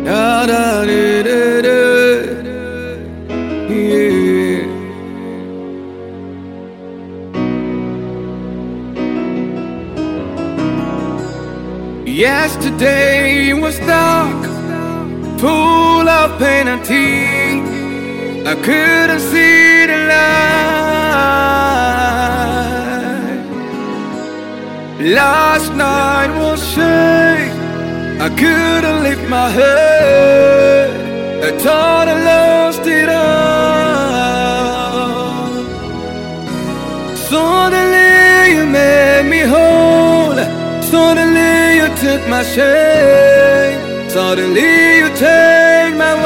Da da da da da. Yeah. Yesterday was dark, full of pain and tears. I couldn't see the light. Last night was shame, I couldn't lift my head. I thought I lost it all. Suddenly you made me whole. Suddenly you took my shame. Suddenly you changed my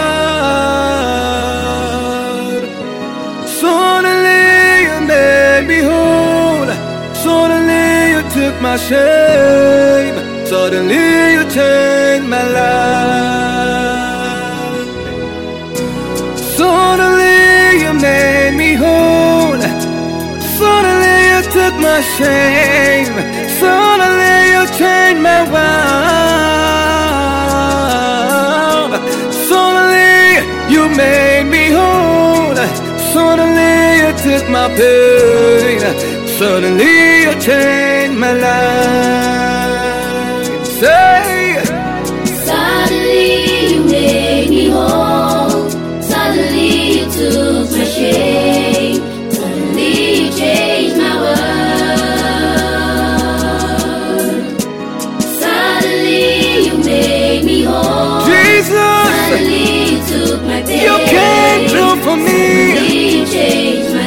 world. Suddenly you made me whole. Suddenly you took my shame. Suddenly you changed my life. Suddenly you made me whole. Suddenly you took my shame. Suddenly you changed my world. Suddenly you made me whole. Suddenly you took my pain. Suddenly you changed my life. Say, suddenly you made me whole. Suddenly you took my shame. Suddenly you changed my world. Suddenly you made me whole. Jesus, suddenly you took my pain. you came through for me. Suddenly you changed my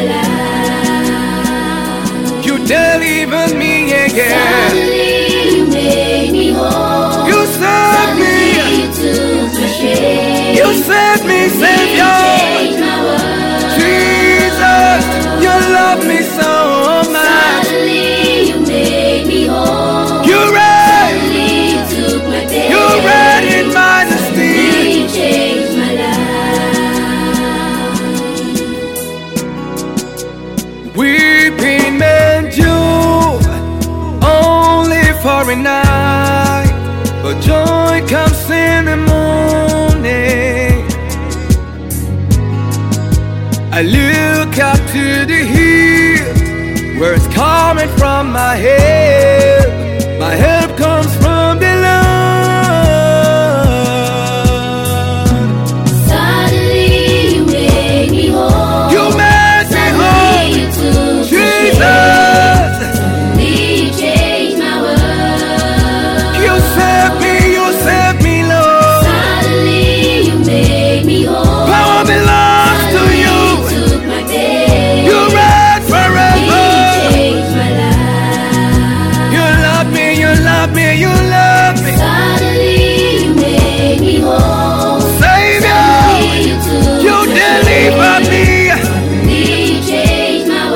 life. You delivered me, yeah, yeah. Suddenly you made me whole. You saved me. Suddenly you took my shame. You saved me, Savior. Changed my world. Jesus, you love me so much. Suddenly you made me whole. You reign, Suddenly you took my pain. you reign in majesty. You changed my life. Weeping may endure only for a night, but joy comes in the morning. I look up to the hill, where it's coming from my help. My help comes from the Lord. Suddenly you made me whole. You made me whole, You took Jesus. Suddenly you changed my world. You saved me, Lord. Suddenly you made me whole. Power belongs to you. You took my pain. You reign forever. You changed my life. You love me, you love me, you love me. Suddenly you made me whole. Savior, You took you my deliver pain. me. Suddenly you changed my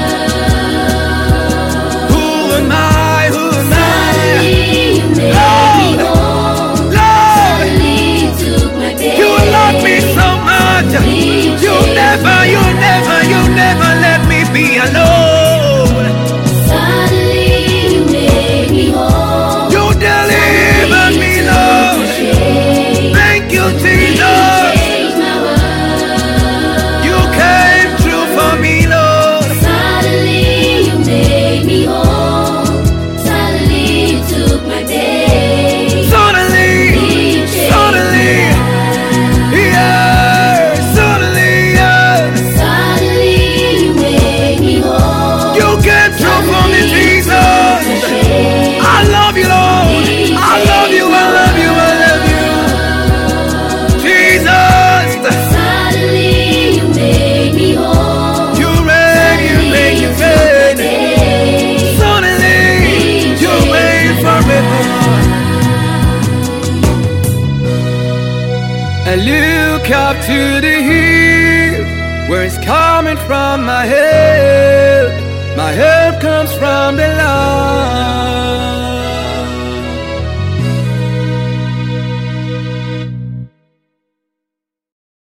world. Who am I? Who am Suddenly I? you made me whole. Lord, Suddenly you took my pain. you love me so much. You never let me be alone. Suddenly you made me whole. You deliver me, Lord. Thank you, Jesus. Changed my world. You came through for me, Lord. Suddenly you made me whole. Suddenly you took my pain. Suddenly, suddenly, yeah, suddenly, yeah. Suddenly you made me whole. You came through for me, Jesus. I love you, Lord. I love you, I love you, I love you. Jesus, Suddenly you made me whole. you reign, you reign, you reign. Suddenly, you reign forever. I look up to the hill, where it's coming from my help. My help comes from the Lord.